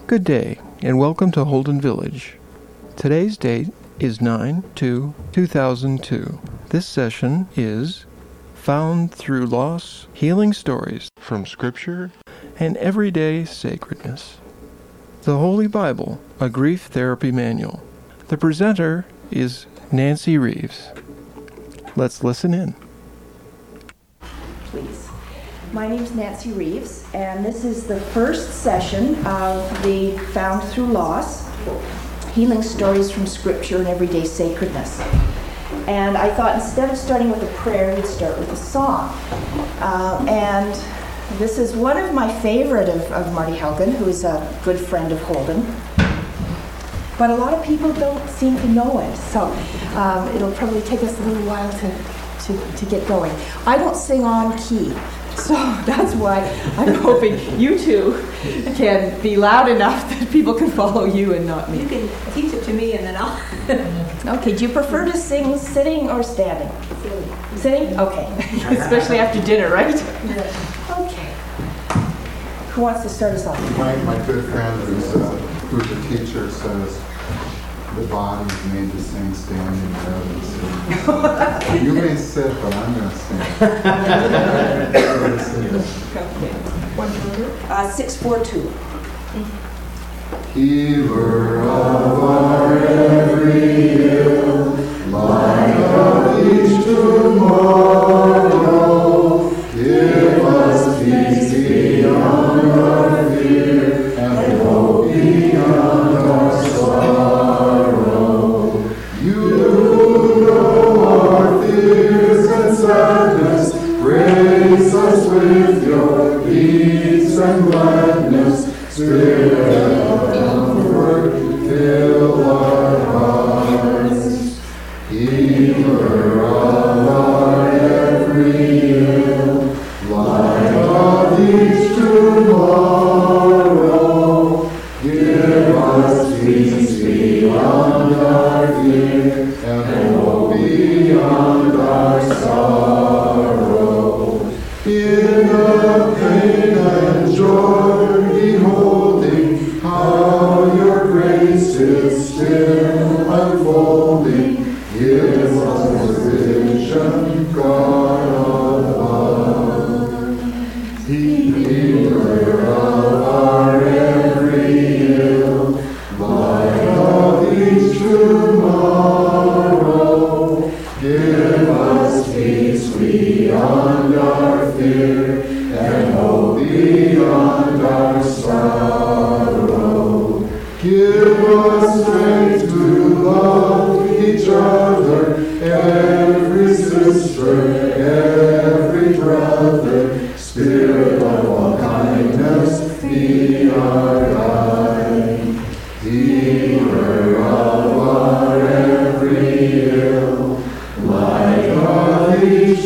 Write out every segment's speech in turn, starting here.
Good day, and welcome to Holden Village. Today's date is 9/2/2002. This session is Found Through Loss, Healing Stories from Scripture and Everyday Sacredness. The Holy Bible, a Grief Therapy Manual. The presenter is Nancy Reeves. Let's listen in. Please. My name's Nancy Reeves, and this is the first session of the Found Through Loss, Healing Stories from Scripture and Everyday Sacredness. And I thought instead of starting with a prayer, we'd start with a song. And this is one of my favorite of Marty Haugen, who is a good friend of Holden. But a lot of people don't seem to know it, so it'll probably take us a little while to get going. I don't sing on key, so that's why I'm hoping you two can be loud enough that people can follow you and not me. You can teach it to me and then I'll... Okay, do you prefer to sing sitting or standing? Sitting? Okay, especially after dinner, right? Yeah. Okay. Who wants to start us off? My good friend who's a teacher says the body is made to sing standing rather than sitting. You may sit, but I'm going to sing. Okay. 642. Healer of our every ill, light of each tomorrow, give us peace beyond our fear and hope beyond our sorrow. You know our fears and sadness, grace us with your peace and gladness. Spirit of comfort, fill our hearts. Healer of our every ill, light of each tomorrow, give us peace beyond our fear and hope beyond our sorrow. In the pain and joy beholding how your grace is still unfolding, give us vision, God above. Healer of our every ill, light of each tomorrow, give us peace beyond our fear and hope beyond our sorrow. Give us strength to love each other, every sister, every brother. Spirit of all kindness, be our guide. Healer of our every ill, light of each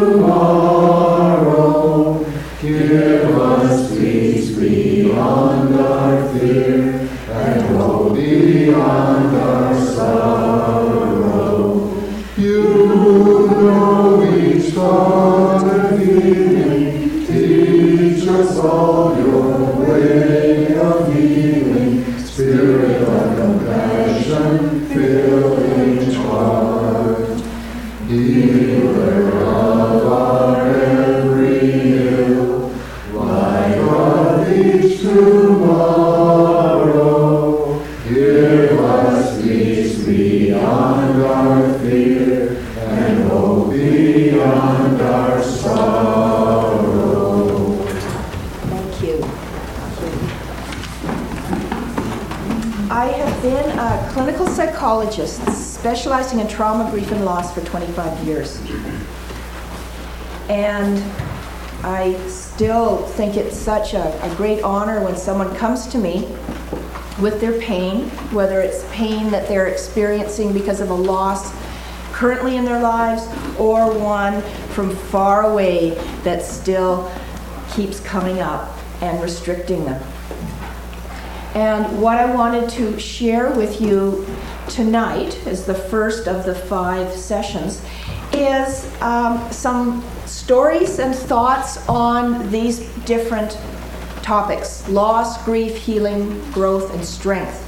tomorrow, give us peace beyond our fear and hope beyond our sorrow. You know each thought and feeling, teach us all your way of healing. Spirit of compassion, fill each heart. Healer of our every ill, light of each tomorrow, give us peace beyond our fear and hope beyond our sorrow. Thank you. I have been a clinical psychologist specializing in trauma, grief, and loss for 25 years. And I still think it's such a great honor when someone comes to me with their pain, whether it's pain that they're experiencing because of a loss currently in their lives or one from far away that still keeps coming up and restricting them. And what I wanted to share with you tonight, as the first of the 5 sessions, is some stories and thoughts on these different topics: loss, grief, healing, growth, and strength.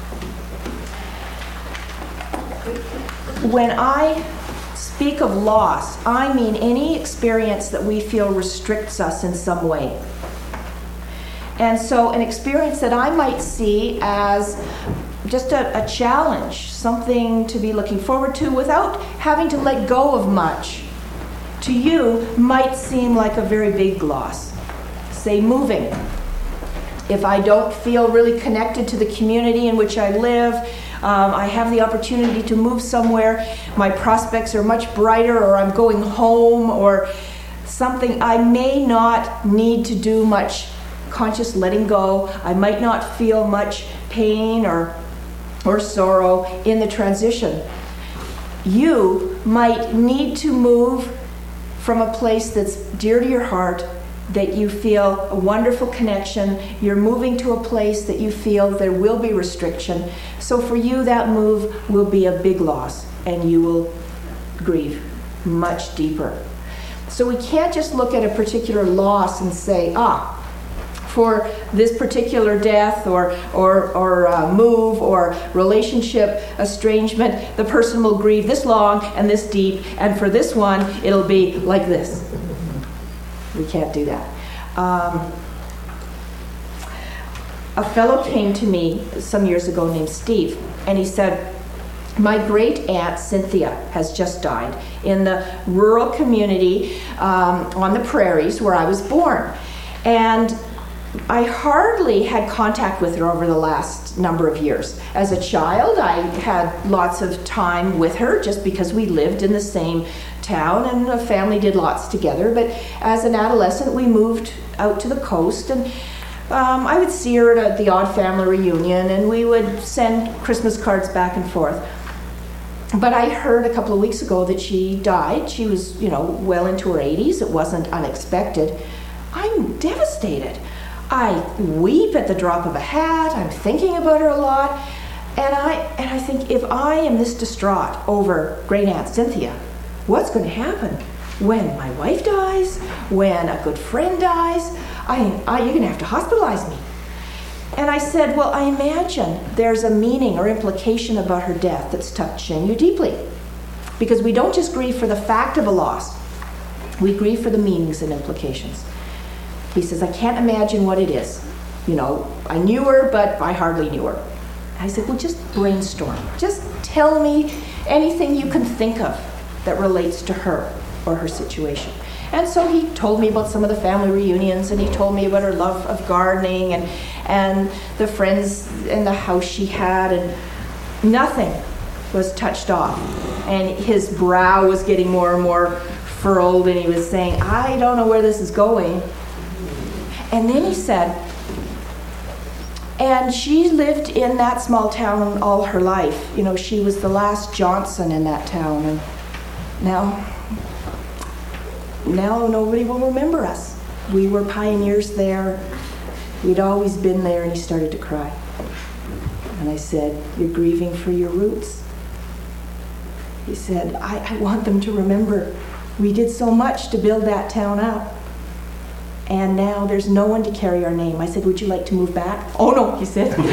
When I speak of loss, I mean any experience that we feel restricts us in some way. And so an experience that I might see as just a challenge, something to be looking forward to without having to let go of much, to you might seem like a very big loss. Say moving. If I don't feel really connected to the community in which I live, I have the opportunity to move somewhere, my prospects are much brighter, or I'm going home, or something, I may not need to do much conscious letting go. I might not feel much pain or sorrow in the transition. You might need to move from a place that's dear to your heart, that you feel a wonderful connection. You're moving to a place that you feel there will be restriction. So for you, that move will be a big loss, and you will grieve much deeper. So we can't just look at a particular loss and say, for this particular death or move or relationship estrangement, the person will grieve this long and this deep, and for this one, it'll be like this. We can't do that. A fellow came to me some years ago named Steve, and he said, my great aunt Cynthia has just died in the rural community on the prairies where I was born. And I hardly had contact with her over the last number of years. As a child, I had lots of time with her just because we lived in the same town and the family did lots together. But as an adolescent, we moved out to the coast, and I would see her at the odd family reunion, and we would send Christmas cards back and forth. But I heard a couple of weeks ago that she died. She was, well into her 80s. It wasn't unexpected. I'm devastated. I weep at the drop of a hat. I'm thinking about her a lot. And I think, if I am this distraught over great aunt Cynthia, what's going to happen when my wife dies, when a good friend dies? You're going to have to hospitalize me. And I said, well, I imagine there's a meaning or implication about her death that's touching you deeply. Because we don't just grieve for the fact of a loss. We grieve for the meanings and implications. He says, I can't imagine what it is. I knew her, but I hardly knew her. I said, well, just brainstorm. Just tell me anything you can think of that relates to her or her situation. And so he told me about some of the family reunions, and he told me about her love of gardening and the friends in the house she had, and nothing was touched off. And his brow was getting more and more furrowed, and he was saying, I don't know where this is going. And then he said, and she lived in that small town all her life. She was the last Johnson in that town, and now nobody will remember us. We were pioneers there. We'd always been there. And he started to cry. And I said, you're grieving for your roots? He said, I want them to remember we did so much to build that town up. And now there's no one to carry our name. I said, would you like to move back? Oh, no, he said. Here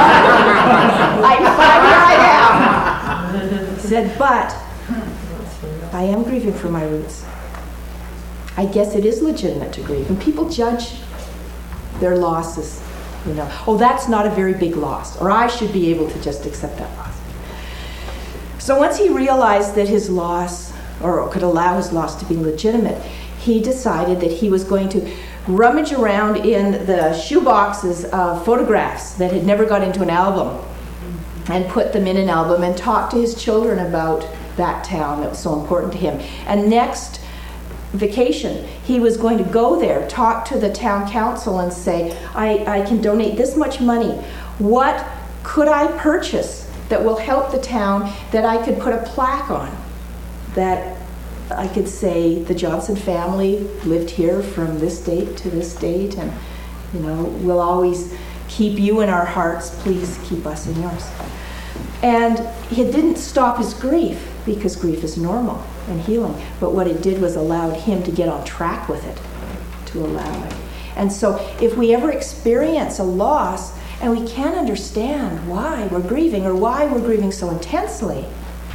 I am. He said, but I am grieving for my roots. I guess it is legitimate to grieve. And people judge their losses. Oh, that's not a very big loss. Or I should be able to just accept that loss. So once he realized that his loss, or could allow his loss to be legitimate, he decided that he was going to rummage around in the shoeboxes of photographs that had never got into an album and put them in an album and talk to his children about that town that was so important to him. And next vacation, he was going to go there, talk to the town council and say, I can donate this much money. What could I purchase that will help the town, that I could put a plaque on, that I could say the Johnson family lived here from this date to this date, and we'll always keep you in our hearts. Please keep us in yours. And it didn't stop his grief, because grief is normal and healing. But what it did was allowed him to get on track with it, to allow it. And so if we ever experience a loss and we can't understand why we're grieving or why we're grieving so intensely,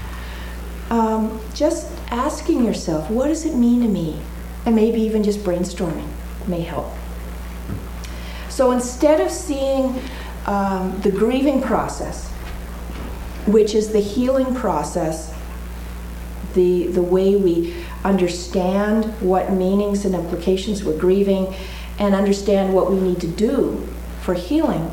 just asking yourself, what does it mean to me? And maybe even just brainstorming may help. So instead of seeing the grieving process, which is the healing process, the way we understand what meanings and implications we're grieving and understand what we need to do for healing,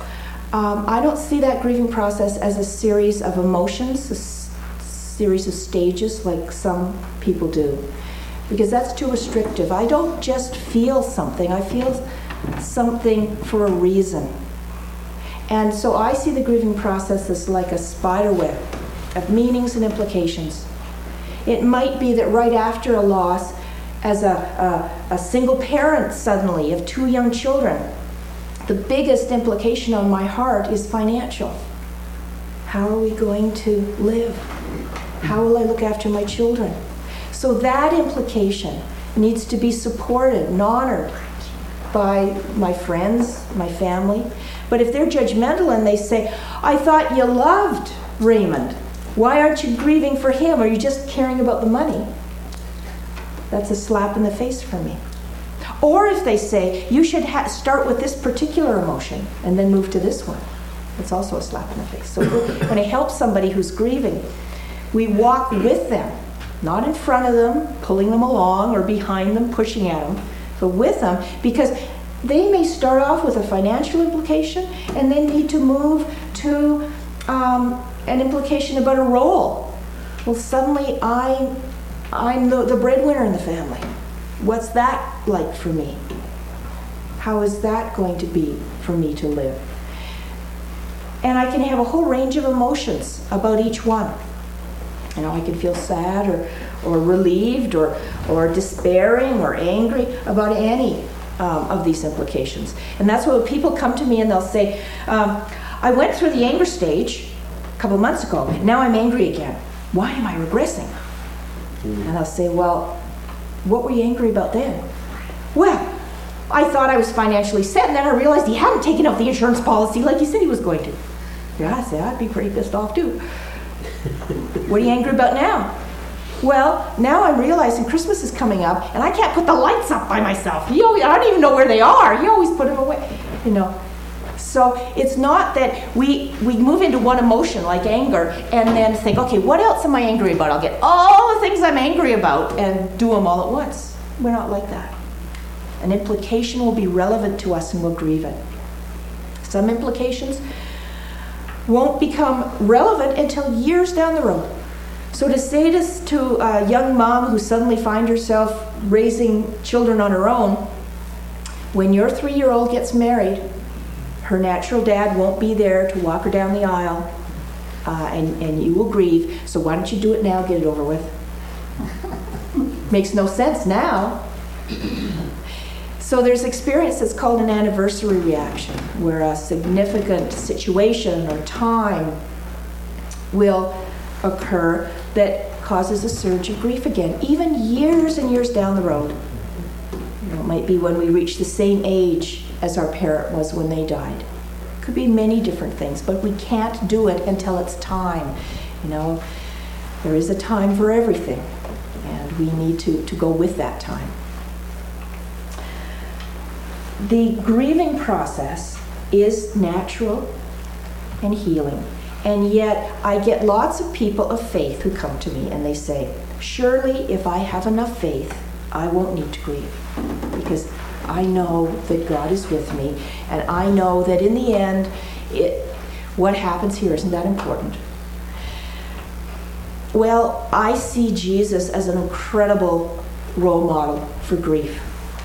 I don't see that grieving process as a series of emotions, a series of stages like some people do, because that's too restrictive. I don't just feel something, I feel something for a reason. And so I see the grieving process as like a spider web of meanings and implications. It might be that right after a loss, as a single parent suddenly of 2 young children, the biggest implication on my heart is financial. How are we going to live? How will I look after my children? So that implication needs to be supported and honored by my friends, my family. But if they're judgmental and they say, I thought you loved Raymond, why aren't you grieving for him? Are you just caring about the money? That's a slap in the face for me. Or if they say, you should start with this particular emotion and then move to this one. It's also a slap in the face. So when I help somebody who's grieving, we walk with them, not in front of them, pulling them along, or behind them, pushing at them, but with them, because they may start off with a financial implication and then need to move to an implication about a role. Well, suddenly I'm the breadwinner in the family. What's that like for me? How is that going to be for me to live? And I can have a whole range of emotions about each one. You know, I can feel sad or relieved or despairing or angry about any of these implications. And that's why when people come to me and they'll say, I went through the anger stage a couple months ago. Now I'm angry again. Why am I regressing? And I'll say, well, what were you angry about then? Well, I thought I was financially set, and then I realized he hadn't taken out the insurance policy like he said he was going to. Yeah, I said, I'd be pretty pissed off too. What are you angry about now? Well, now I'm realizing Christmas is coming up, and I can't put the lights up by myself. I don't even know where they are. You always put them away, you know. So it's not that we move into one emotion like anger and then think, okay, what else am I angry about? I'll get all the things I'm angry about and do them all at once. We're not like that. An implication will be relevant to us and we'll grieve it. Some implications won't become relevant until years down the road. So to say this to a young mom who suddenly finds herself raising children on her own, when your 3-year-old gets married, her natural dad won't be there to walk her down the aisle, and you will grieve. So why don't you do it now, get it over with? Makes no sense now. So there's experience that's called an anniversary reaction, where a significant situation or time will occur that causes a surge of grief again, even years and years down the road. You know, it might be when we reach the same age as our parent was when they died. Could be many different things, but we can't do it until it's time. You know, there is a time for everything, and we need to go with that time. The grieving process is natural and healing, and yet I get lots of people of faith who come to me and they say, surely if I have enough faith, I won't need to grieve, because I know that God is with me, and I know that in the end, what happens here isn't that important. Well, I see Jesus as an incredible role model for grief.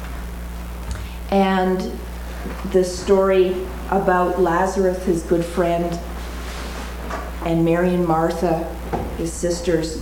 And the story about Lazarus, his good friend, and Mary and Martha, his sisters,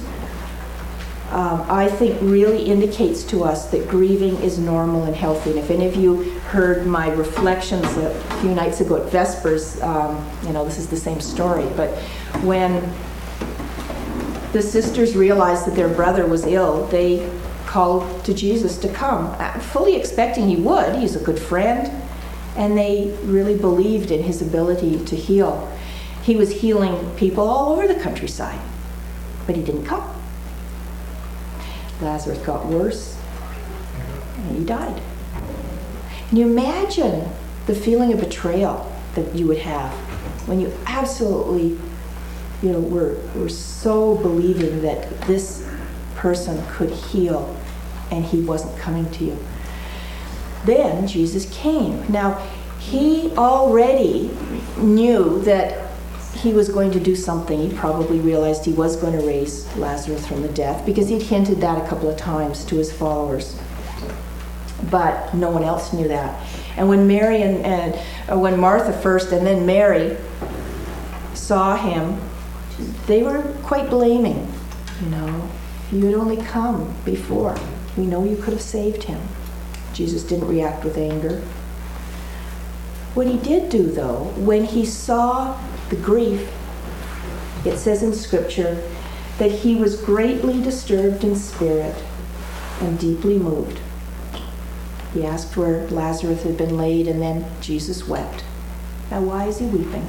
I think really indicates to us that grieving is normal and healthy. And if any of you heard my reflections a few nights ago at Vespers, this is the same story. But when the sisters realized that their brother was ill, they called to Jesus to come, fully expecting he would. He's a good friend. And they really believed in his ability to heal. He was healing people all over the countryside, but he didn't come. Lazarus got worse, and he died. Can you imagine the feeling of betrayal that you would have when you absolutely, were so believing that this person could heal and he wasn't coming to you? Then Jesus came. Now, he already knew that he was going to do something. He probably realized he was going to raise Lazarus from the death because he'd hinted that a couple of times to his followers. But no one else knew that. And when Mary when Martha first and then Mary saw him, they were quite blaming. If you had only come before, we know you could have saved him. Jesus didn't react with anger. What he did do, though, when he saw the grief, it says in Scripture that he was greatly disturbed in spirit and deeply moved. He asked where Lazarus had been laid, and then Jesus wept. Now, why is he weeping?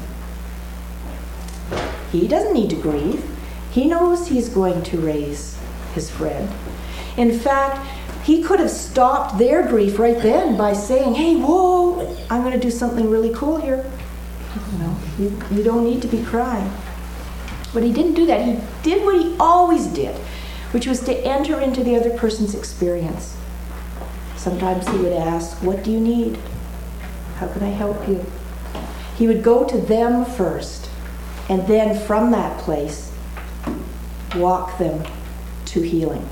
He doesn't need to grieve. He knows he's going to raise his friend. In fact, he could have stopped their grief right then by saying, hey, whoa, I'm going to do something really cool here. You don't need to be crying. But he didn't do that. He did what he always did, which was to enter into the other person's experience. Sometimes he would ask, what do you need? How can I help you? He would go to them first, and then from that place, walk them to healing.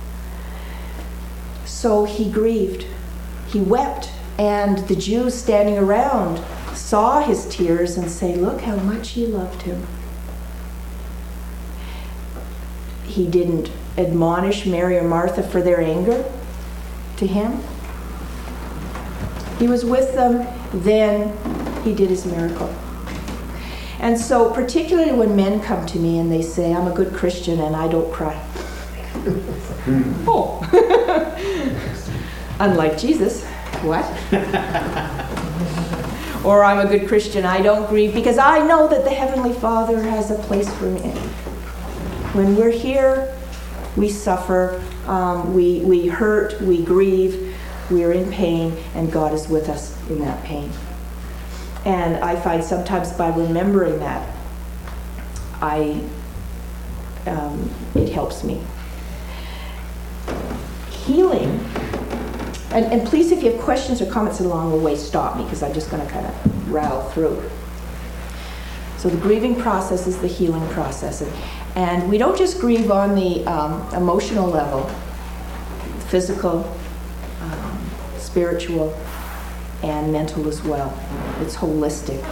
So he grieved. He wept, and the Jews standing around saw his tears and say, look how much he loved him. He didn't admonish Mary or Martha for their anger to him. He was with them, then he did his miracle. And so particularly when men come to me and they say, I'm a good Christian and I don't cry. Oh. Unlike Jesus. What? Or I'm a good Christian, I don't grieve because I know that the Heavenly Father has a place for me. When we're here, we suffer, we hurt, we grieve, we're in pain, and God is with us in that pain. And I find sometimes by remembering that, it helps me. Healing, and please, if you have questions or comments along the way, stop me, because I'm just going to kind of rattle through. So the grieving process is the healing process. And we don't just grieve on the emotional level, physical, spiritual, and mental as well. It's holistic.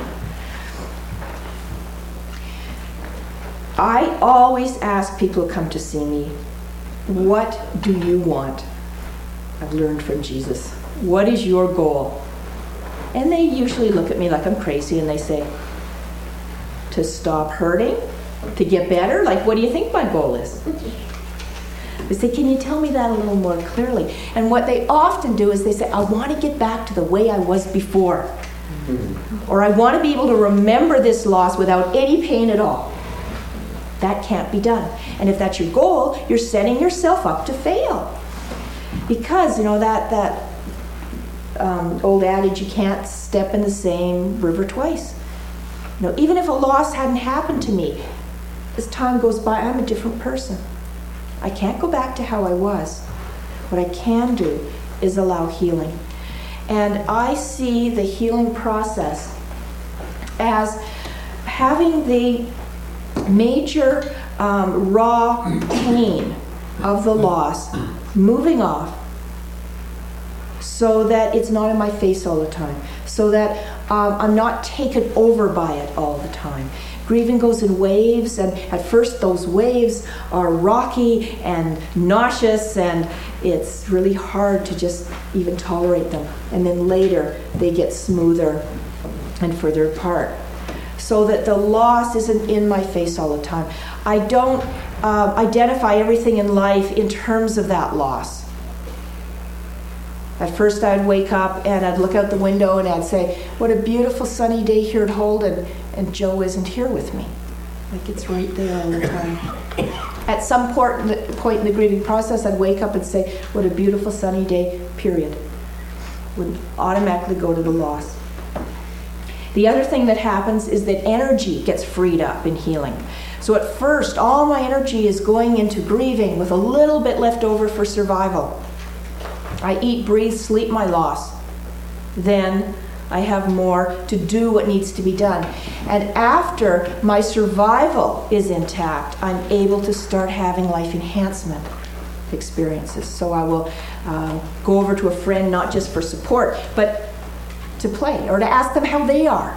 I always ask people who come to see me, what do you want? I've learned from Jesus. What is your goal? And they usually look at me like I'm crazy and they say, to stop hurting? To get better? Like, what do you think my goal is? They say, can you tell me that a little more clearly? And what they often do is they say, I want to get back to the way I was before. Or I want to be able to remember this loss without any pain at all. That can't be done. And if that's your goal, you're setting yourself up to fail. Because, that old adage, you can't step in the same river twice. Even if a loss hadn't happened to me, as time goes by, I'm a different person. I can't go back to how I was. What I can do is allow healing. And I see the healing process as having the major raw pain of the loss moving off so that it's not in my face all the time, so that I'm not taken over by it all the time. Grieving goes in waves, and at first those waves are rocky and nauseous, and it's really hard to just even tolerate them. And then later they get smoother and further apart, so that the loss isn't in my face all the time. I don't identify everything in life in terms of that loss. At first I'd wake up and I'd look out the window and I'd say, what a beautiful sunny day here at Holden, and Joe isn't here with me. Like it's right there all the time. At some point in the grieving process, I'd wake up and say, what a beautiful sunny day, period. Would automatically go to the loss. The other thing that happens is that energy gets freed up in healing. So at first, all my energy is going into grieving with a little bit left over for survival. I eat, breathe, sleep my loss. Then I have more to do what needs to be done. And after my survival is intact, I'm able to start having life enhancement experiences. So I will go over to a friend, not just for support, but to play or to ask them how they are.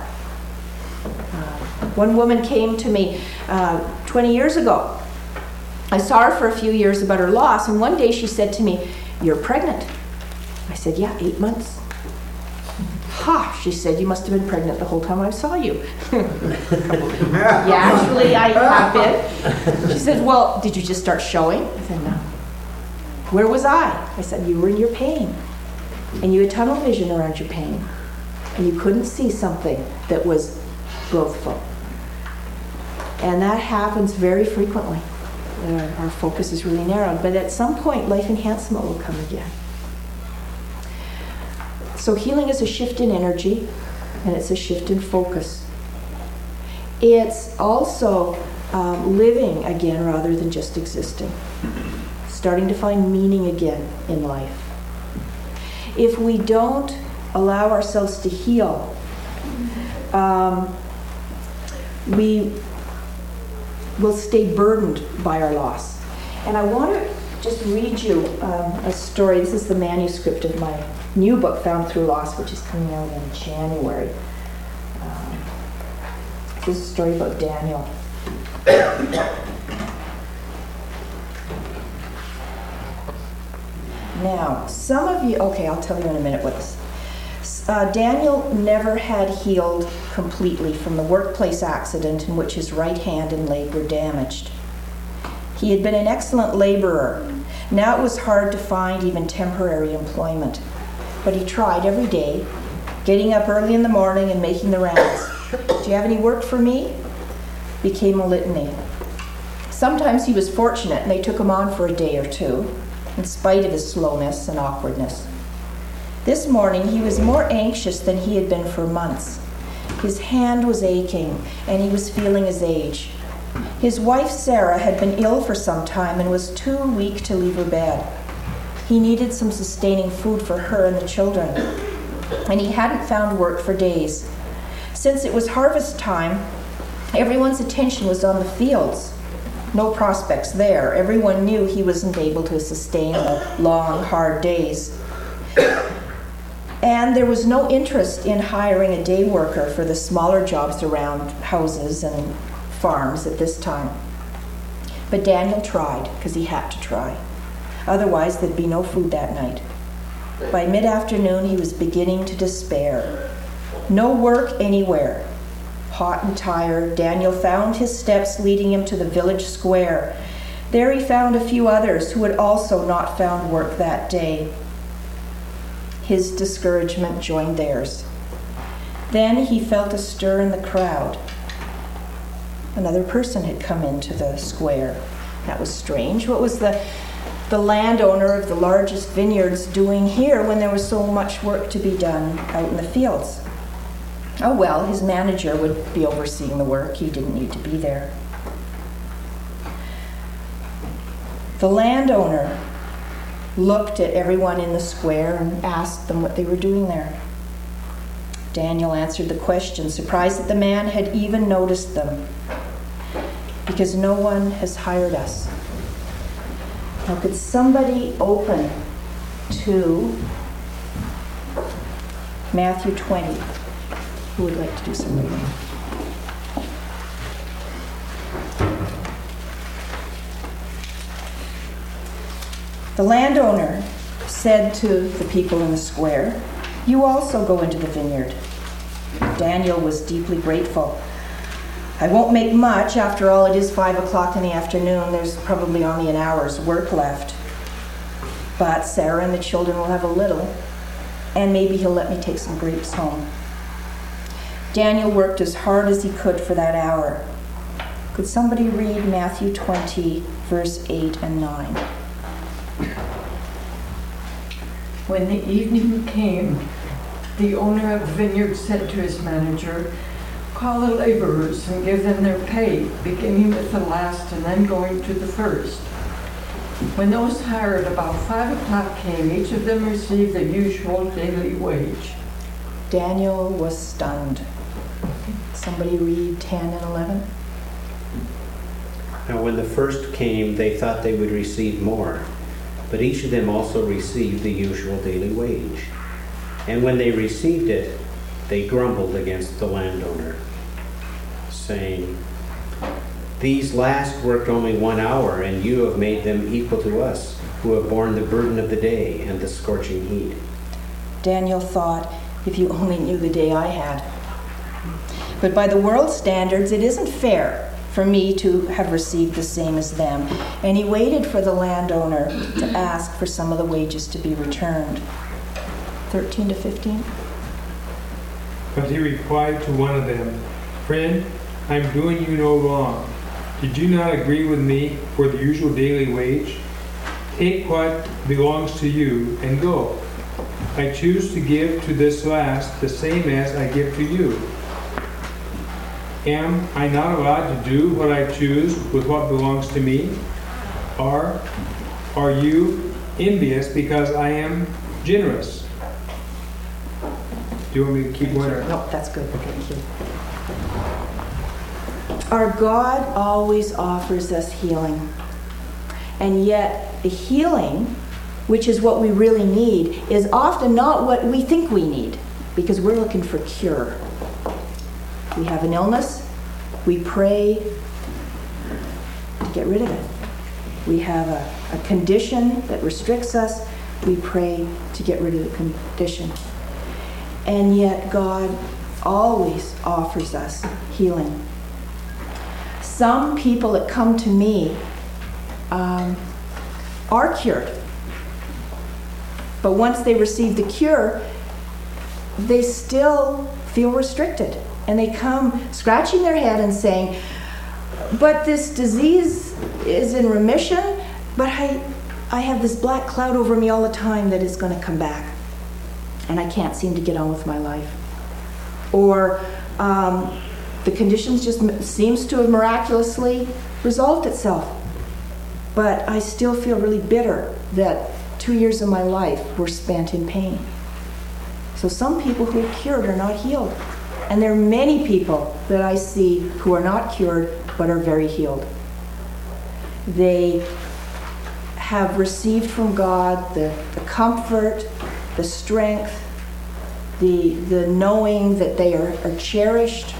One woman came to me 20 years ago. I saw her for a few years about her loss, and one day she said to me, "You're pregnant." I said, "Yeah, 8 months." "Ha," she said, "you must have been pregnant the whole time I saw you." "Yeah, actually, I have been." She said, "Well, did you just start showing?" I said, "No." "Where was I?" I said, "You were in your pain, and you had tunnel vision around your pain, and you couldn't see something that was growthful." And that happens very frequently. Our focus is really narrowed, but at some point, life enhancement will come again. So healing is a shift in energy, and it's a shift in focus. It's also living again rather than just existing. Starting to find meaning again in life. If we don't allow ourselves to heal, we will stay burdened by our loss. And I want to just read you a story. This is the manuscript of my new book, Found Through Loss, which is coming out in January. This is a story about Daniel. Now, some of you, okay, I'll tell you in a minute what this Daniel never had healed completely from the workplace accident in which his right hand and leg were damaged. He had been an excellent laborer. Now it was hard to find even temporary employment. But he tried every day, getting up early in the morning and making the rounds. "Do you have any work for me?" Became a litany. Sometimes he was fortunate and they took him on for a day or two, in spite of his slowness and awkwardness. This morning he was more anxious than he had been for months. His hand was aching and he was feeling his age. His wife Sarah had been ill for some time and was too weak to leave her bed. He needed some sustaining food for her and the children, and he hadn't found work for days. Since it was harvest time, everyone's attention was on the fields. No prospects there. Everyone knew he wasn't able to sustain the long, hard days. And there was no interest in hiring a day worker for the smaller jobs around houses and farms at this time. But Daniel tried, because he had to try. Otherwise, there'd be no food that night. By mid-afternoon, he was beginning to despair. No work anywhere. Hot and tired, Daniel found his steps leading him to the village square. There he found a few others who had also not found work that day. His discouragement joined theirs. Then he felt a stir in the crowd. Another person had come into the square. That was strange. What was the landowner of the largest vineyards doing here when there was so much work to be done out in the fields? Oh well, his manager would be overseeing the work. He didn't need to be there. The landowner looked at everyone in the square and asked them what they were doing there. Daniel answered the question, surprised that the man had even noticed them. "Because no one has hired us." Now, could somebody open to Matthew 20? Who would like to do some reading? The landowner said to the people in the square, "You also go into the vineyard." Daniel was deeply grateful. "I won't make much. After all, it is 5 o'clock in the afternoon. There's probably only an hour's work left. But Sarah and the children will have a little, and maybe he'll let me take some grapes home. Daniel worked as hard as he could for that hour. Could somebody read Matthew 20, verse 8 and 9? When the evening came, the owner of the vineyard said to his manager, "Call the laborers and give them their pay, beginning with the last and then going to the first." When those hired about 5 o'clock came, each of them received the usual daily wage. Daniel was stunned. Somebody read 10 and 11? Now when the first came, they thought they would receive more, but each of them also received the usual daily wage. And when they received it, they grumbled against the landowner, saying, "These last worked only 1 hour, and you have made them equal to us, who have borne the burden of the day and the scorching heat." Daniel thought, if you only knew the day I had. But by the world's standards, it isn't fair for me to have received the same as them. And he waited for the landowner to ask for some of the wages to be returned. 13 to 15. But he replied to one of them, "Friend, I'm doing you no wrong. Did you not agree with me for the usual daily wage? Take what belongs to you and go. I choose to give to this last the same as I give to you. Am I not allowed to do what I choose with what belongs to me? Or are you envious because I am generous?" Do you want me to keep going? No, that's good. Thank you. Our God always offers us healing. And yet, the healing, which is what we really need, is often not what we think we need, because we're looking for cure. We have an illness, we pray to get rid of it. We have a condition that restricts us, we pray to get rid of the condition. And yet God always offers us healing. Some people that come to me are cured. But once they receive the cure, they still feel restricted. And they come scratching their head and saying, "But this disease is in remission, but I have this black cloud over me all the time that is going to come back. And I can't seem to get on with my life." Or the conditions just seems to have miraculously resolved itself. But I still feel really bitter that 2 years of my life were spent in pain. So some people who are cured are not healed. And there are many people that I see who are not cured but are very healed. They have received from God the comfort, the strength, the knowing that they are cherished,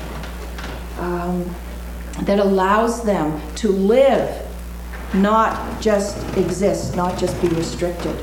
that allows them to live, not just exist, not just be restricted.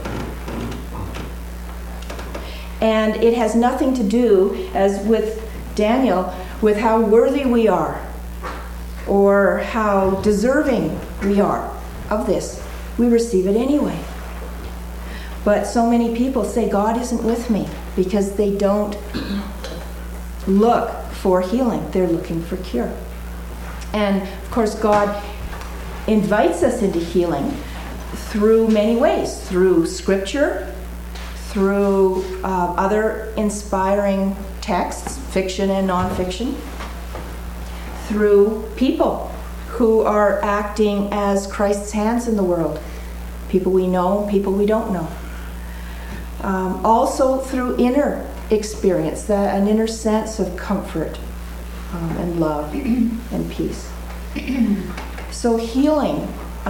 And it has nothing to do, as with Daniel, with how worthy we are or how deserving we are of this. We receive it anyway. But so many people say God isn't with me because they don't look for healing. They're looking for cure. And of course, God invites us into healing through many ways, through Scripture, through other inspiring texts, fiction and nonfiction, through people who are acting as Christ's hands in the world, people we know, people we don't know. Also through inner experience, an inner sense of comfort and love and peace. So healing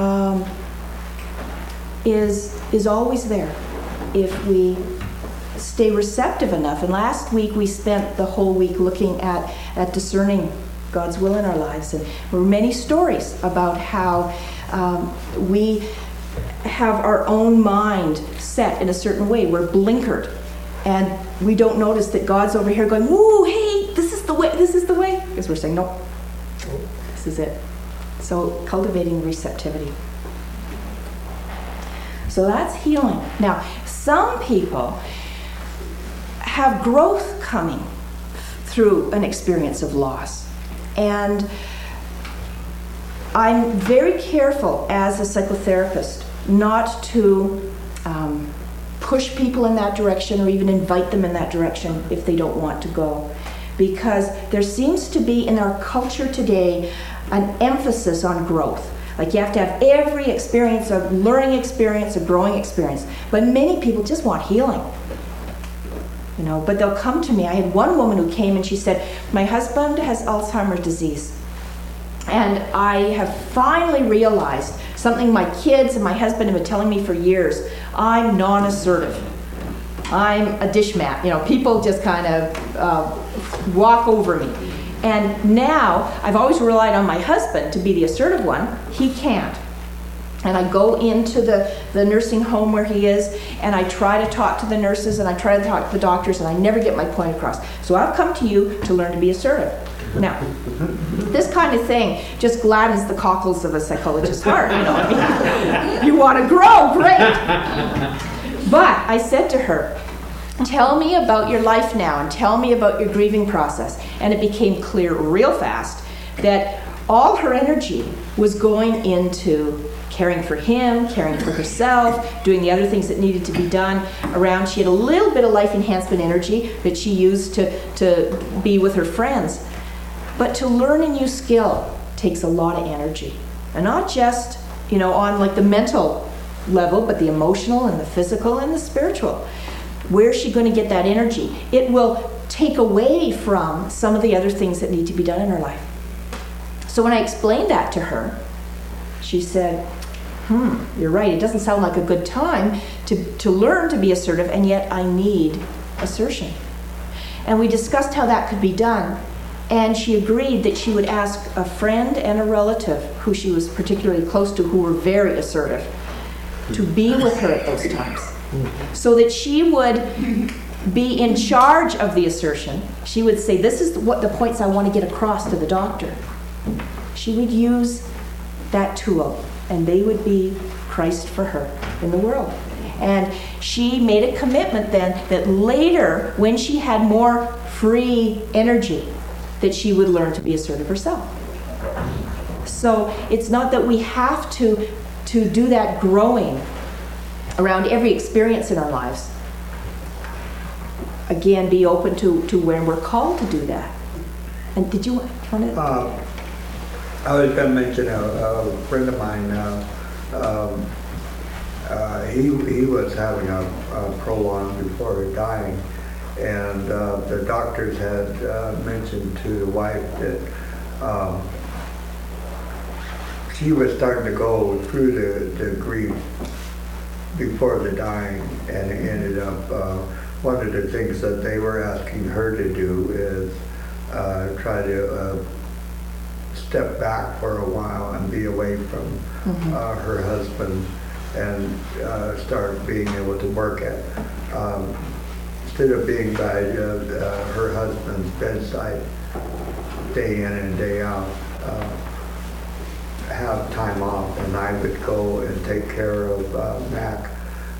is always there if we stay receptive enough. And last week we spent the whole week looking at discerning God's will in our lives. And there were many stories about how we have our own mind set in a certain way. We're blinkered. And we don't notice that God's over here going, "Woo, hey, this is the way, this is the way." Because we're saying, "No, this is it." So cultivating receptivity. So that's healing. Now, some people have growth coming through an experience of loss. And I'm very careful as a psychotherapist not to push people in that direction or even invite them in that direction if they don't want to go. Because there seems to be in our culture today an emphasis on growth. Like you have to have every experience, a learning experience, a growing experience. But many people just want healing. You know, but they'll come to me. I had one woman who came and she said, my husband has Alzheimer's disease. And I have finally realized something my kids and my husband have been telling me for years. I'm non-assertive. I'm a dish mat. You know, people just kind of walk over me. And now, I've always relied on my husband to be the assertive one. He can't. And I go into the nursing home where he is, and I try to talk to the nurses, and I try to talk to the doctors, and I never get my point across. So I've come to you to learn to be assertive. Now, this kind of thing just gladdens the cockles of a psychologist's heart. You know, I mean, you want to grow, great. But I said to her, tell me about your life now, and tell me about your grieving process. And it became clear real fast that all her energy was going into caring for him, caring for herself, doing the other things that needed to be done around. She had a little bit of life enhancement energy that she used to be with her friends. But to learn a new skill takes a lot of energy. And not just, you know, on like the mental level, but the emotional and the physical and the spiritual. Where's she going to get that energy? It will take away from some of the other things that need to be done in her life. So when I explained that to her, she said, you're right, it doesn't sound like a good time to learn to be assertive, and yet I need assertion. And we discussed how that could be done, and she agreed that she would ask a friend and a relative who she was particularly close to, who were very assertive, to be with her at those times, so that she would be in charge of the assertion. She would say, this is what the points I want to get across to the doctor. She would use that tool, and they would be Christ for her in the world. And she made a commitment then that later, when she had more free energy, that she would learn to be assertive herself. So it's not that we have to do that growing around every experience in our lives. Again, be open to when we're called to do that. And did you want to? I was going to mention a friend of mine. He was having a prolonged before dying, and the doctors had mentioned to the wife that she was starting to go through the grief before the dying, and it ended up one of the things that they were asking her to do is try to step back for a while and be away from her husband and start being able to work at, instead of being by her husband's bedside day in and day out, have time off. And I would go and take care of Mac.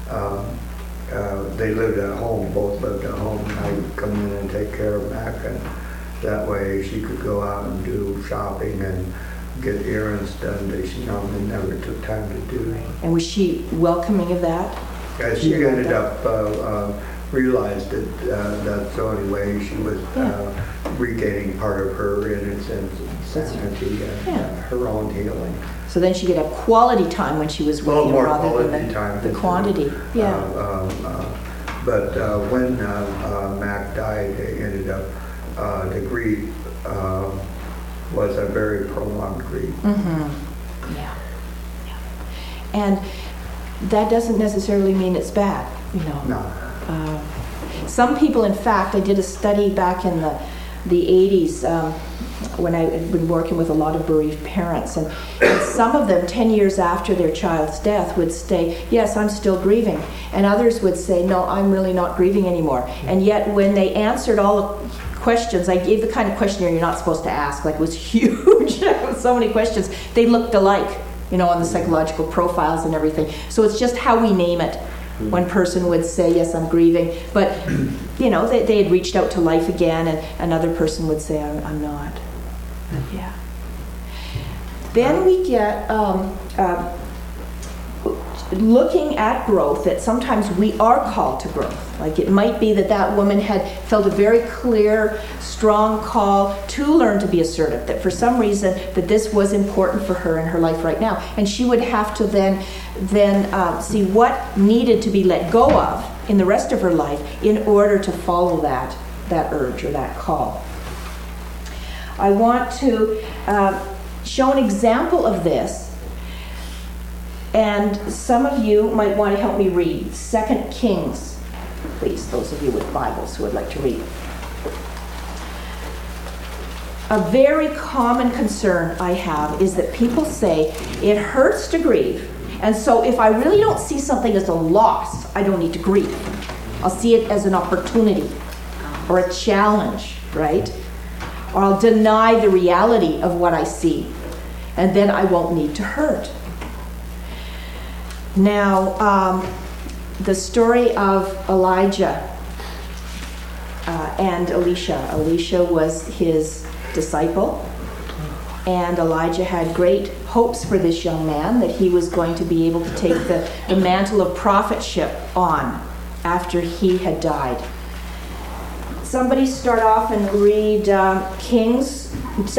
They lived at home, both lived at home, and I would come in and take care of Mac, and that way she could go out and do shopping and get errands done that she normally never took time to do. And was she welcoming of that? She ended up realized that that's the only way she was regaining part of her innocence and sanity and her own healing. So then she could have quality time when she was with you rather than the quantity. But when Mac died, it ended up the grief was a very prolonged grief. And that doesn't necessarily mean it's bad, you know. No. Some people, in fact, I did a study back in the 80s when I had been working with a lot of bereaved parents, and some of them 10 years after their child's death would say, yes, I'm still grieving, and others would say, no, I'm really not grieving anymore. And yet when they answered all the questions, I gave the kind of questionnaire you're not supposed to ask, like it was huge, so many questions, they looked alike, you know, on the psychological profiles and everything. So it's just how we name it. One person would say, yes, I'm grieving, but they had reached out to life again, and another person would say, I'm not. Yeah. Then we get looking at growth, that sometimes we are called to growth. Like it might be that woman had felt a very clear, strong call to learn to be assertive, that for some reason that this was important for her in her life right now. And she would have to then see what needed to be let go of in the rest of her life in order to follow that urge or that call. I want to show an example of this. And some of you might want to help me read 2 Kings, please, those of you with Bibles who would like to read. A very common concern I have is that people say, it hurts to grieve, and so if I really don't see something as a loss, I don't need to grieve. I'll see it as an opportunity or a challenge, right? Or I'll deny the reality of what I see, and then I won't need to hurt. Now, the story of Elijah and Elisha. Elisha was his disciple, and Elijah had great hopes for this young man, that he was going to be able to take the mantle of prophetship on after he had died. Somebody start off and read 2 Kings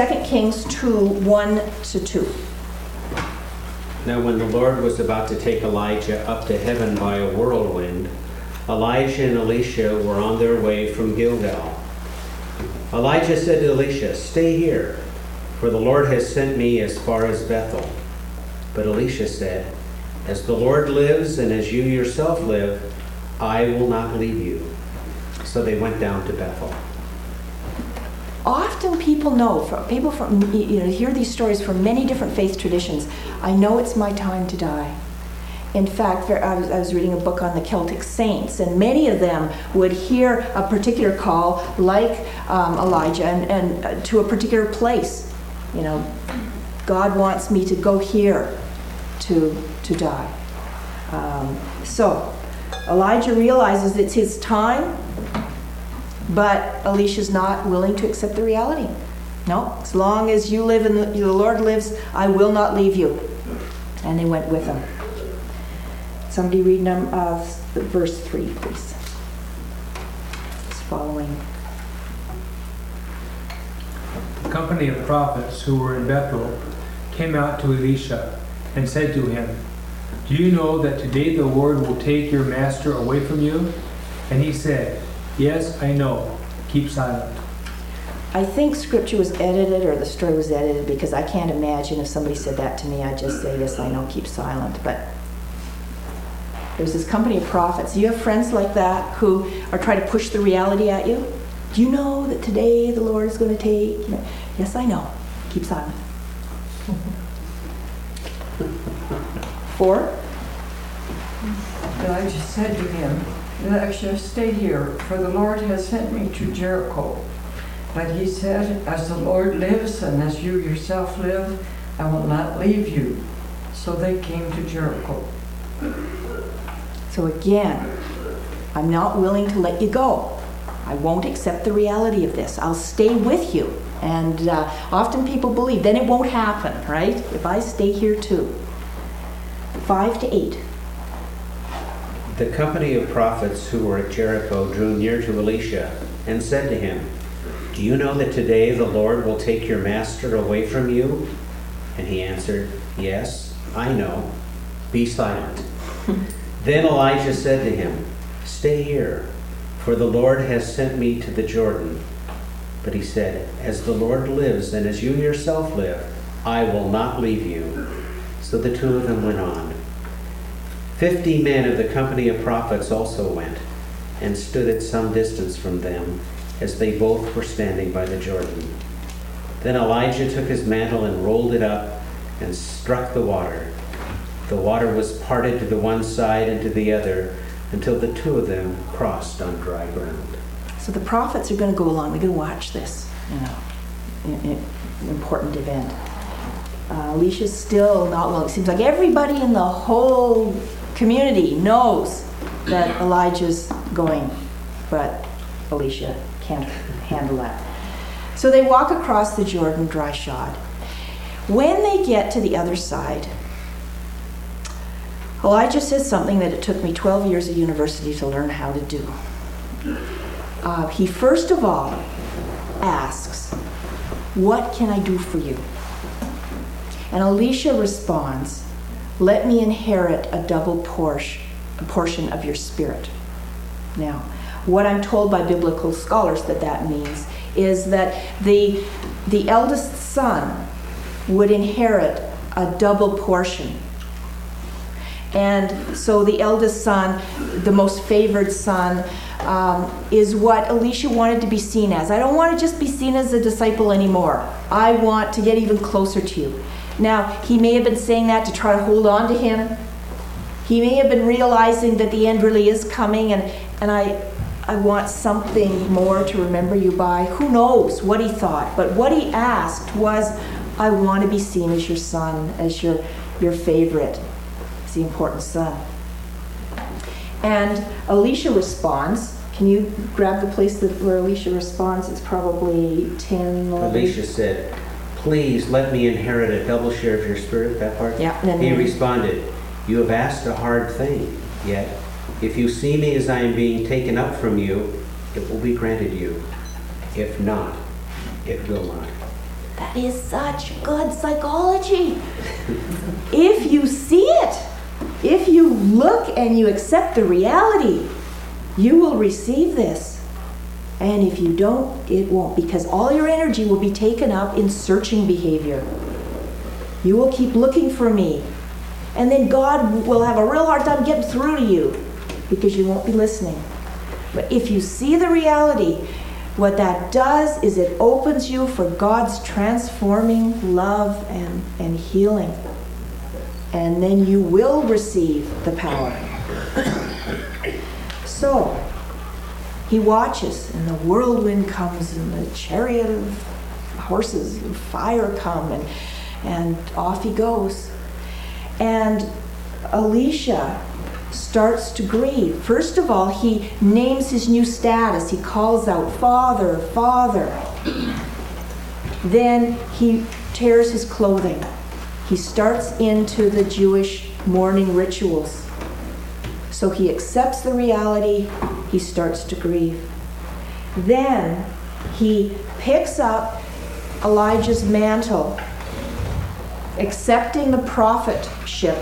2:1-2. Now when the Lord was about to take Elijah up to heaven by a whirlwind, Elijah and Elisha were on their way from Gilgal. Elijah said to Elisha, "Stay here, for the Lord has sent me as far as Bethel." But Elisha said, "As the Lord lives and as you yourself live, I will not leave you." So they went down to Bethel. Often people hear these stories from many different faith traditions. I know it's my time to die. In fact, I was reading a book on the Celtic saints, and many of them would hear a particular call, like Elijah, and to a particular place. God wants me to go here to die. So Elijah realizes it's his time, but Elisha's not willing to accept the reality. No, as long as you live and the Lord lives, I will not leave you. And they went with him. Somebody read verse 3, please. It's following. The company of prophets who were in Bethel came out to Elisha and said to him, "Do you know that today the Lord will take your master away from you?" And he said, "Yes, I know. Keep silent." I think scripture was edited, or the story was edited, because I can't imagine if somebody said that to me, I'd just say, "Yes, I know, keep silent." But there's this company of prophets. Do you have friends like that who are trying to push the reality at you? Do you know that today the Lord is going to take? Yes, I know. Keep silent. 4. Elijah said to him, "Elisha, stay here, for the Lord has sent me to Jericho." But he said, "As the Lord lives and as you yourself live, I will not leave you." So they came to Jericho. So again, I'm not willing to let you go. I won't accept the reality of this. I'll stay with you. And often people believe, then it won't happen, right? If I stay here too. 5-8. The company of prophets who were at Jericho drew near to Elisha and said to him, "Do you know that today the Lord will take your master away from you?" And he answered, "Yes, I know. Be silent." Then Elijah said to him, "Stay here, for the Lord has sent me to the Jordan." But he said, "As the Lord lives and as you yourself live, I will not leave you." So the two of them went on. 50 men of the company of prophets also went and stood at some distance from them, as they both were standing by the Jordan. Then Elijah took his mantle and rolled it up and struck the water. The water was parted to the one side and to the other until the two of them crossed on dry ground. So the prophets are going to go along. They're going to watch this, important event. Elisha's still not willing. It seems like everybody in the whole community knows that Elijah's going, but Elisha can't handle that. So they walk across the Jordan dry-shod. When they get to the other side, Elijah says something that it took me 12 years of university to learn how to do. He first of all asks, "What can I do for you?" And Elisha responds, "Let me inherit a double portion of your spirit." Now, what I'm told by biblical scholars that means is that the eldest son would inherit a double portion. And so the eldest son, the most favored son, is what Elisha wanted to be seen as. I don't want to just be seen as a disciple anymore. I want to get even closer to you. Now, he may have been saying that to try to hold on to him. He may have been realizing that the end really is coming, and I want something more to remember you by. Who knows what he thought? But what he asked was, I want to be seen as your son, as your favorite, as the important son. And Elisha responds. Can you grab the place where Elisha responds? It's probably 10, 11. Elisha said, "Please let me inherit a double share of your spirit," that part? Yeah. He responded, "You have asked a hard thing, yet if you see me as I am being taken up from you, it will be granted you. If not, it will not." That is such good psychology. If you see it, if you look and you accept the reality, you will receive this. And if you don't, it won't, because all your energy will be taken up in searching behavior. You will keep looking for me. And then God will have a real hard time getting through to you because you won't be listening. But if you see the reality, what that does is it opens you for God's transforming love and healing. And then you will receive the power. So, he watches, and the whirlwind comes, and the chariot of horses and fire come, and off he goes. And Elisha starts to grieve. First of all, he names his new status. He calls out, "Father, Father." Then he tears his clothing. He starts into the Jewish mourning rituals. So he accepts the reality. He starts to grieve. Then he picks up Elijah's mantle, accepting the prophetship,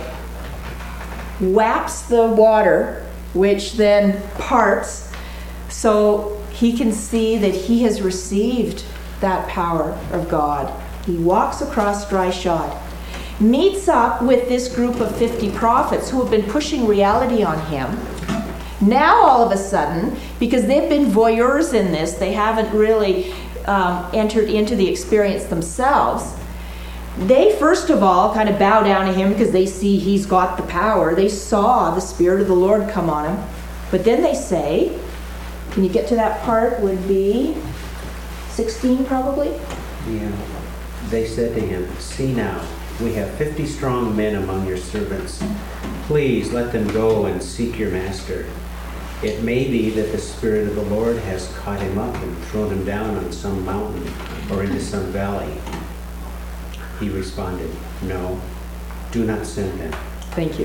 whaps the water, which then parts, so he can see that he has received that power of God. He walks across dry-shod, meets up with this group of 50 prophets who have been pushing reality on him. Now all of a sudden, because they've been voyeurs in this, they haven't really entered into the experience themselves. They first of all kind of bow down to him because they see he's got the power. They saw the Spirit of the Lord come on him. But then they say, can you get to that part? Would be 16 probably? Yeah. They said to him, "See now, we have 50 strong men among your servants. Please let them go and seek your master. It may be that the Spirit of the Lord has caught him up and thrown him down on some mountain or into some valley." He responded, "No, do not send them." Thank you.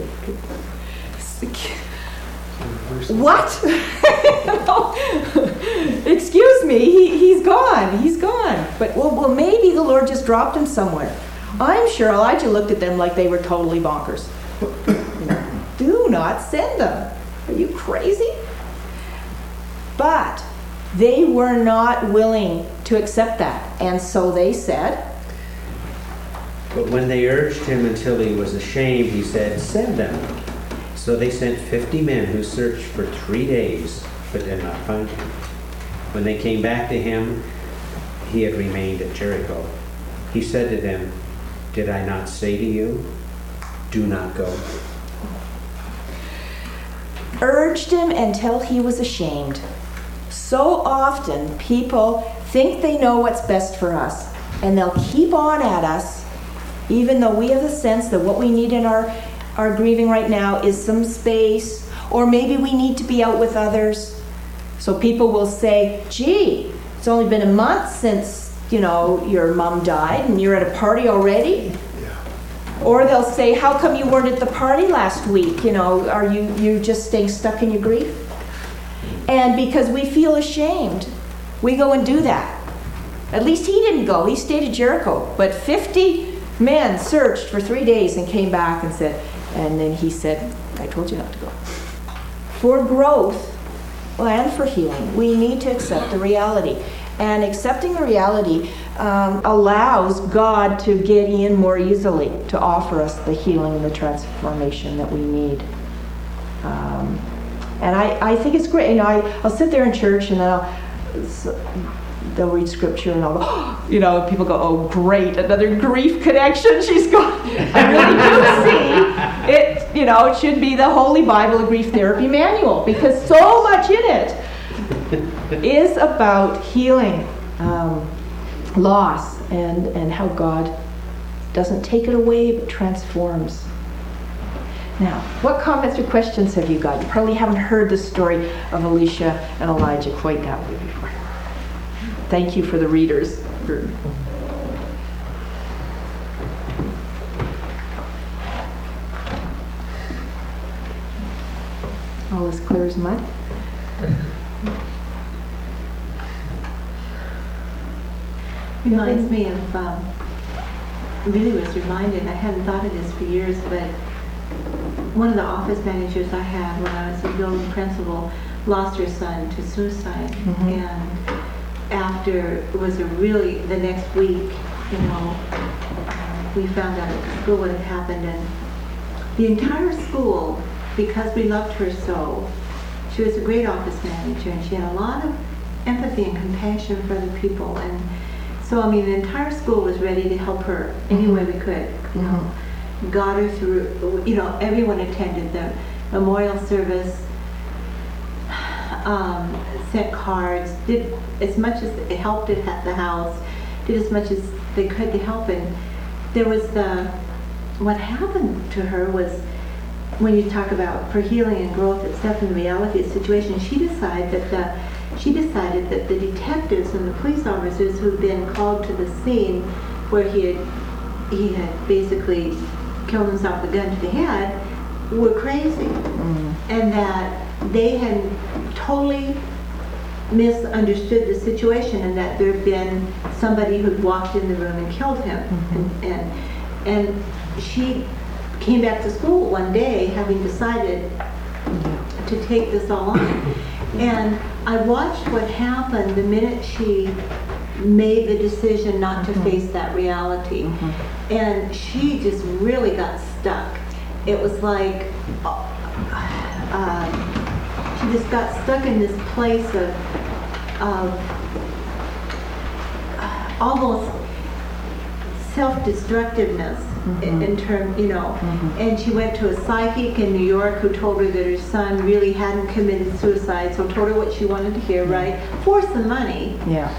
What? Excuse me, he's gone. He's gone. But well, maybe the Lord just dropped him somewhere. I'm sure Elijah looked at them like they were totally bonkers. Do not send them. Are you crazy? But they were not willing to accept that. And so they said, But when they urged him until he was ashamed, he said, "Send them." So they sent 50 men who searched for 3 days, but did not find him. When they came back to him, he had remained at Jericho. He said to them, "Did I not say to you, do not go?" Urged him until he was ashamed. So often people think they know what's best for us, and they'll keep on at us, even though we have the sense that what we need in our grieving right now is some space, Or maybe we need to be out with others. So people will say, gee, it's only been a month since, your mom died and you're at a party already. Or they'll say, how come you weren't at the party last week? Are you just staying stuck in your grief? And because we feel ashamed, we go and do that. At least he didn't go. He stayed at Jericho. But 50 men searched for 3 days and came back and then he said, I told you not to go. For growth and for healing, we need to accept the reality. And accepting the reality allows God to get in more easily to offer us the healing and the transformation that we need. And I think it's great. I'll sit there in church and they'll read scripture and I'll go, people go, oh, great, another grief connection. She's gone. I really do see it. It should be the Holy Bible, a grief therapy manual, because so much in it is about healing loss and how God doesn't take it away but transforms. Now, what comments or questions have you got? You probably haven't heard the story of Elisha and Elijah quite that way before. Thank you for the readers. All as clear as mud. Reminds me of, really was reminded, I hadn't thought of this for years, but one of the office managers I had when I was a building principal lost her son to suicide. Mm-hmm. And after, it was the next week, we found out at school what had happened, and the entire school, because we loved her so, she was a great office manager, and she had a lot of empathy and compassion for other people, and so, the entire school was ready to help her any way we could. Got her through, everyone attended the memorial service, sent cards, did as much as it helped at the house, did as much as they could to help. And there was what happened to her was, when you talk about for healing and growth, accepting the reality of the situation, she decided that the detectives and the police officers who'd been called to the scene where he had basically killed himself with a gun to the head were crazy. And that they had totally misunderstood the situation, and that there had been somebody who'd walked in the room and killed him. And she came back to school one day having decided to take this all on. And I watched what happened the minute she made the decision not to face that reality. And she just really got stuck. It was like she just got stuck in this place of almost self-destructiveness in terms, and she went to a psychic in New York who told her that her son really hadn't committed suicide, so told her what she wanted to hear, right? For some money.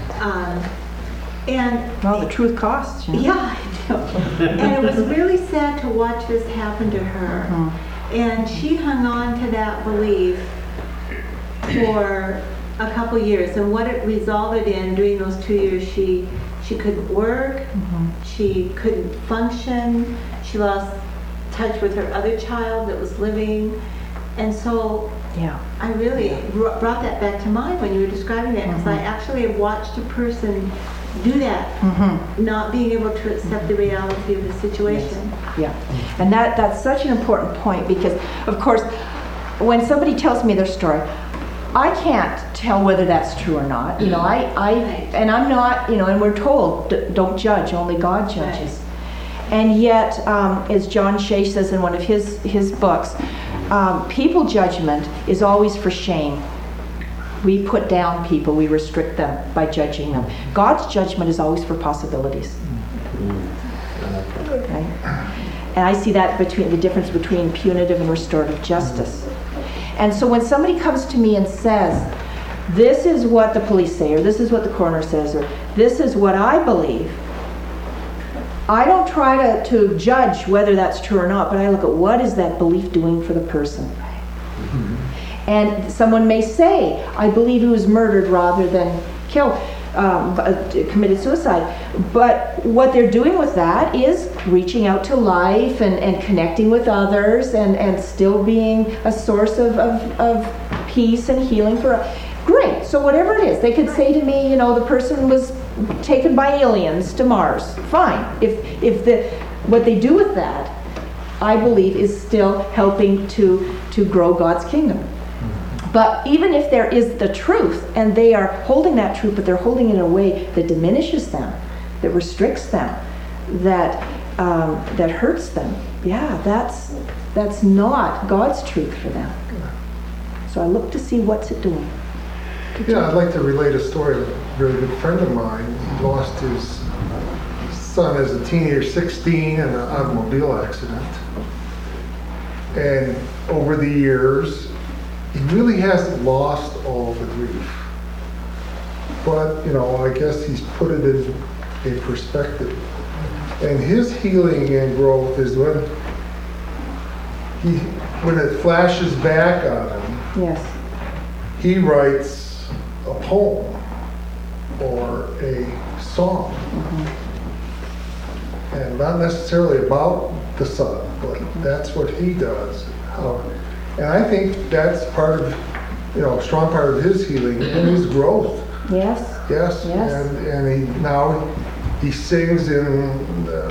And well, the truth costs. Yeah, I know. And it was really sad to watch this happen to her. And she hung on to that belief for a couple years, and what it resulted in during those 2 years, she couldn't work, she couldn't function, she lost touch with her other child that was living, and so I really brought that back to mind when you were describing that, because I actually have watched a person do that, not being able to accept the reality of the situation. And that's such an important point, because of course when somebody tells me their story, I can't tell whether that's true or not. And I'm not, and we're told, don't judge, only God judges. And yet, as John Shea says in one of his books, people judgment is always for shame. We put down people, we restrict them by judging them. God's judgment is always for possibilities. Okay? And I see that the difference between punitive and restorative justice. And so when somebody comes to me and says, this is what the police say, or this is what the coroner says, or this is what I believe, I don't try to judge whether that's true or not, but I look at what is that belief doing for the person. And someone may say, I believe he was murdered rather than killed, committed suicide. But what they're doing with that is reaching out to life and connecting with others and still being a source of peace and healing for. Great. So whatever it is, they could say to me, the person was taken by aliens to Mars. Fine. If what they do with that, I believe, is still helping to grow God's kingdom. But even if there is the truth, and they are holding that truth, but they're holding it in a way that diminishes them, that restricts them, that hurts them, that's not God's truth for them. So I look to see what's it doing. Yeah, I'd like to relate a story of a very good friend of mine. He lost his son as a teenager, 16, in an automobile accident. And over the years, he really hasn't lost all the grief. But, I guess he's put it in a perspective. And his healing and growth is when it flashes back on him, Yes. he writes a poem or a song. And not necessarily about the son, but that's what he does. And I think that's part of, a strong part of his healing and his growth. Yes. Yes. Yes. And he sings in the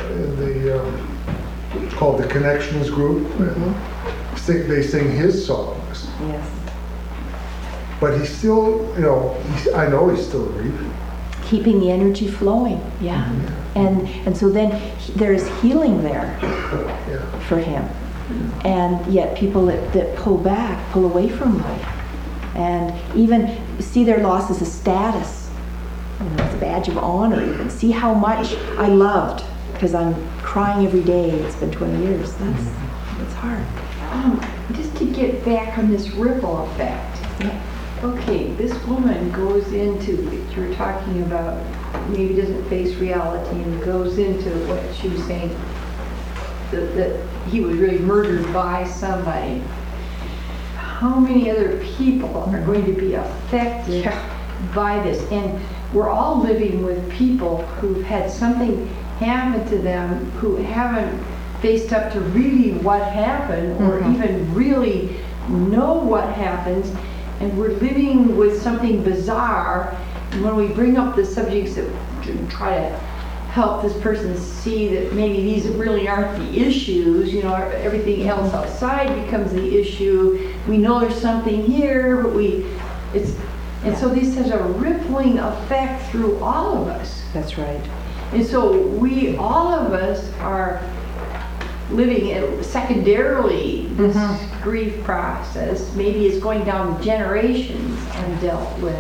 it's called the Connections group. And they sing his songs. Yes. But he's still, I know he's still grieving. Keeping the energy flowing, yeah. And so then there's healing there for him. And yet people that pull away from life, and even see their loss as a status, as a badge of honor even. See how much I loved, because I'm crying every day, it's been 20 years. That's hard. Just to get back on this ripple effect. Yeah. Okay, this woman goes into, you're talking about, maybe doesn't face reality and goes into what she was saying, that he was really murdered by somebody. How many other people are going to be affected by this? And we're all living with people who've had something happen to them who haven't faced up to really what happened or even really know what happens. And we're living with something bizarre. And when we bring up the subjects that try to help this person see that maybe these really aren't the issues, everything else outside becomes the issue. We know there's something here, but so this has a rippling effect through all of us. That's right. And so all of us are living secondarily this grief process. Maybe it's going down generations undealt with.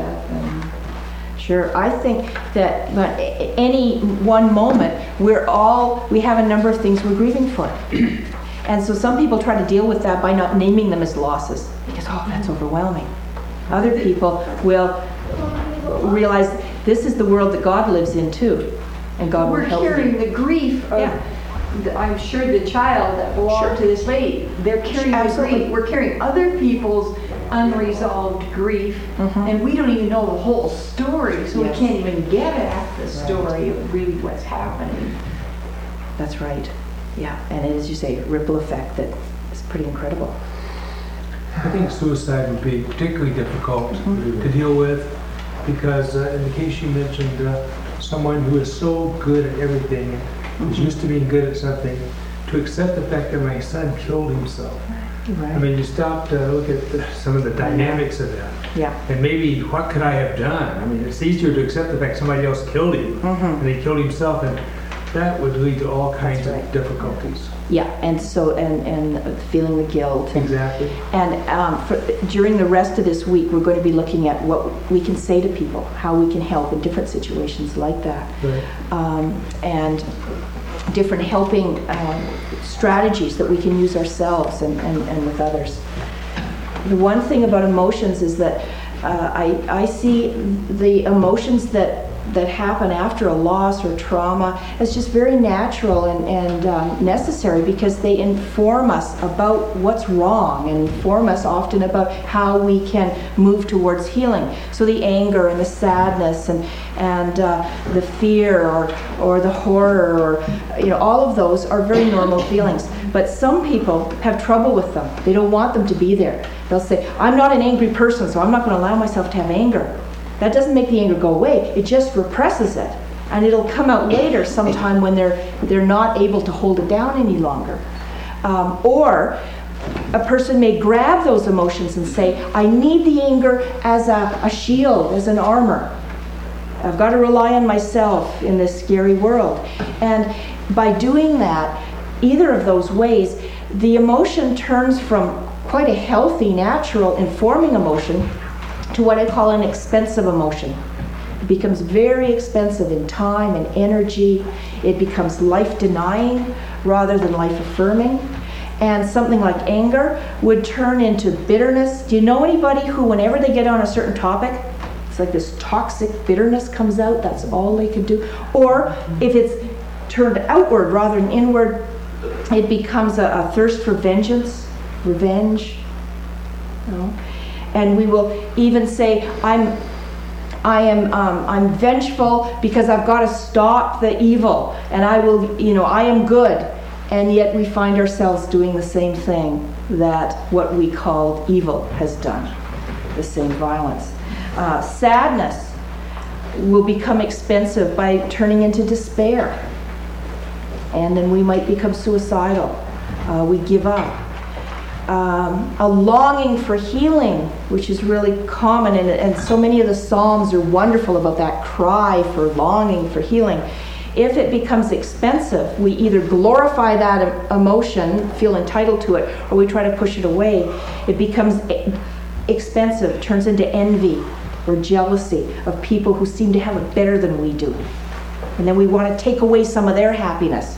Sure, I think that any one moment, we have a number of things we're grieving for. And so some people try to deal with that by not naming them as losses, because, that's overwhelming. Other people will realize this is the world that God lives in too, and God will help. We're carrying the grief of, I'm sure, the child that belonged to this lady. They're carrying the grief. We're carrying other people's unresolved grief, and we don't even know the whole story, so we can't even get at the story of really what's happening. That's right. Yeah, and as you say, ripple effect that is pretty incredible. I think suicide would be particularly difficult to deal with because, in the case you mentioned, someone who is so good at everything, is used to being good at something, to accept the fact that my son killed himself. Right. I mean, you stop to look at some of the dynamics of that. Yeah. And maybe, what could I have done? I mean, it's easier to accept the fact somebody else killed him, and he killed himself, and that would lead to all kinds of difficulties. Yeah, and so, and feeling the guilt. Exactly. And during the rest of this week, we're going to be looking at what we can say to people, how we can help in different situations like that. Right. And different helping strategies that we can use ourselves and with others. The one thing about emotions is that I see the emotions that that happen after a loss or trauma as just very natural and necessary, because they inform us about what's wrong and inform us often about how we can move towards healing. So the anger and the sadness and the fear or the horror, or all of those are very normal feelings. But some people have trouble with them. They don't want them to be there. They'll say, I'm not an angry person, so I'm not going to allow myself to have anger. That doesn't make the anger go away. It just represses it. And it'll come out later sometime when they're not able to hold it down any longer. Or a person may grab those emotions and say, I need the anger as a shield, as an armor. I've got to rely on myself in this scary world. And by doing that, either of those ways, the emotion turns from quite a healthy, natural, informing emotion to what I call an expensive emotion. It becomes very expensive in time and energy. It becomes life-denying rather than life-affirming. And something like anger would turn into bitterness. Do you know anybody who, whenever they get on a certain topic, it's like this toxic bitterness comes out? That's all they can do. Or if it's turned outward rather than inward, it becomes a thirst for vengeance, revenge. And we will even say, I'm vengeful because I've got to stop the evil, and I am good. And yet we find ourselves doing the same thing that what we called evil has done, the same violence. Sadness will become expensive by turning into despair. And then we might become suicidal. We give up. A longing for healing, which is really common, and so many of the Psalms are wonderful about that cry for longing for healing. If it becomes expensive, we either glorify that emotion, feel entitled to it, or we try to push it away. It becomes expensive, turns into envy or jealousy of people who seem to have it better than we do. And then we want to take away some of their happiness.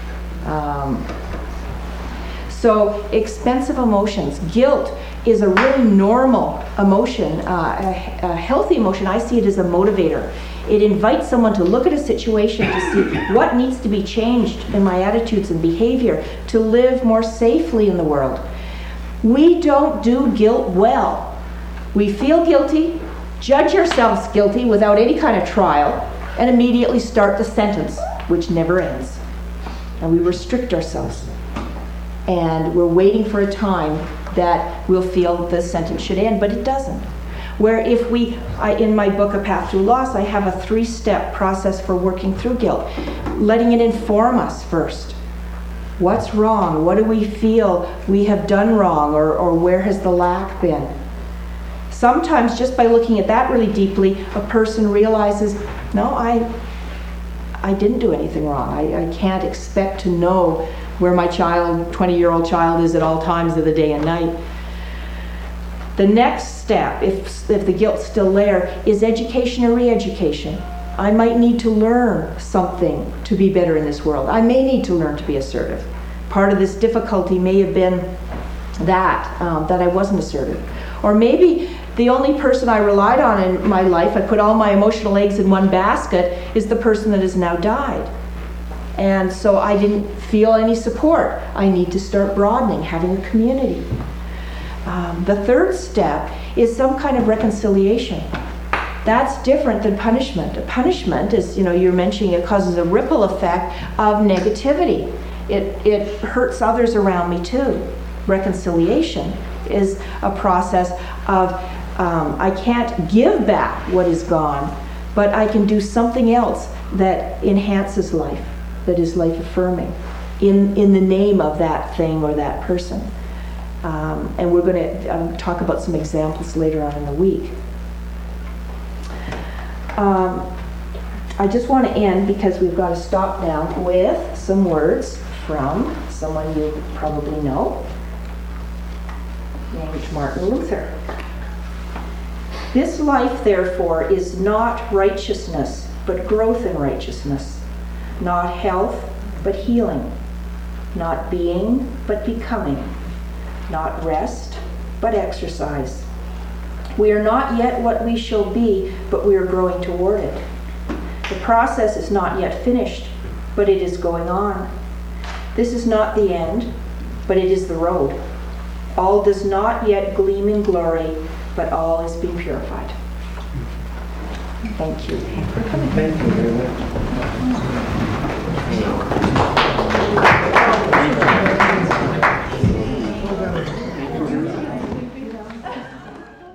So expensive emotions. Guilt is a really normal emotion, a healthy emotion. I see it as a motivator. It invites someone to look at a situation to see what needs to be changed in my attitudes and behavior to live more safely in the world. We don't do guilt well. We feel guilty, judge ourselves guilty without any kind of trial, and immediately start the sentence, which never ends. And we restrict ourselves. And we're waiting for a time that we'll feel the sentence should end, but it doesn't. Where if in my book, A Path Through Loss, I have a 3-step process for working through guilt. Letting it inform us first. What's wrong? What do we feel we have done wrong? Or where has the lack been? Sometimes just by looking at that really deeply, a person realizes, no, I didn't do anything wrong. I can't expect to know where my 20-year-old child is at all times of the day and night. The next step, if the guilt's still there, is education or re-education. I might need to learn something to be better in this world. I may need to learn to be assertive. Part of this difficulty may have been that I wasn't assertive. Or maybe the only person I relied on in my life, I put all my emotional eggs in one basket, is the person that has now died. And so I didn't feel any support. I need to start broadening, having a community. The third step is some kind of reconciliation. That's different than punishment. A punishment is, you're mentioning, it causes a ripple effect of negativity. It hurts others around me too. Reconciliation is a process of, I can't give back what is gone, but I can do something else that enhances life, that is life-affirming, in the name of that thing or that person. And we're going to talk about some examples later on in the week. I just want to end, because we've got to stop now, with some words from someone you probably know, named Martin Luther. This life, therefore, is not righteousness, but growth in righteousness. Not health, but healing. Not being, but becoming. Not rest, but exercise. We are not yet what we shall be, but we are growing toward it. The process is not yet finished, but it is going on. This is not the end, but it is the road. All does not yet gleam in glory, but all is being purified. Thank you for coming. Thank you very much.